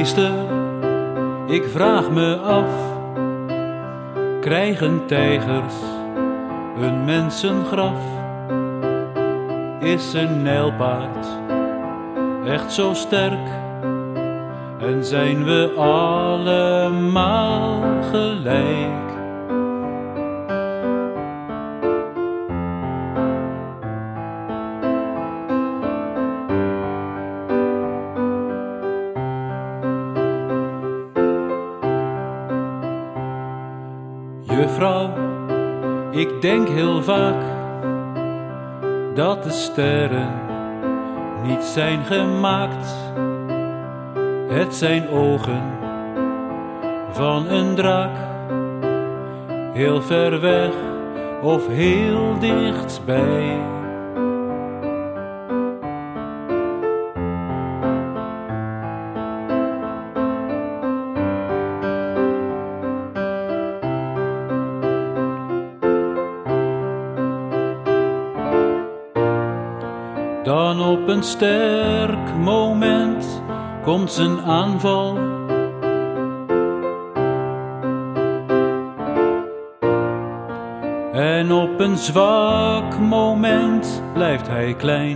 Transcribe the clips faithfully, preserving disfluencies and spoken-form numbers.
Meester, ik vraag me af, krijgen tijgers een mensengraf? Is een nijlpaard echt zo sterk? En zijn we allemaal gelijk? Juffrouw, ik denk heel vaak dat de sterren niet zijn gemaakt. Het zijn ogen van een draak, heel ver weg of heel dichtbij. Dan op een sterk moment komt zijn aanval. En op een zwak moment blijft hij klein.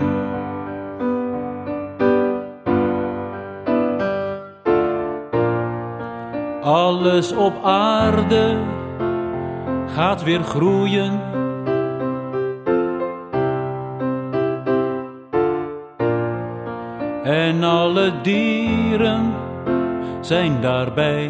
Alles op aarde gaat weer groeien. En alle dieren zijn daarbij.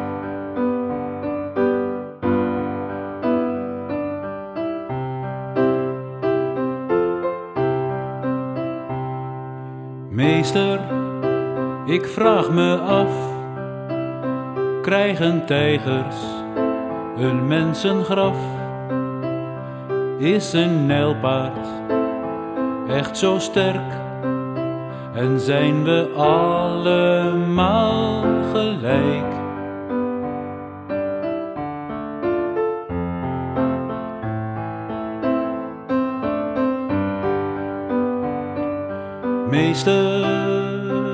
Meester, ik vraag me af, krijgen tijgers een mensengraf? Is een nijlpaard echt zo sterk? En zijn we allemaal gelijk? Meester,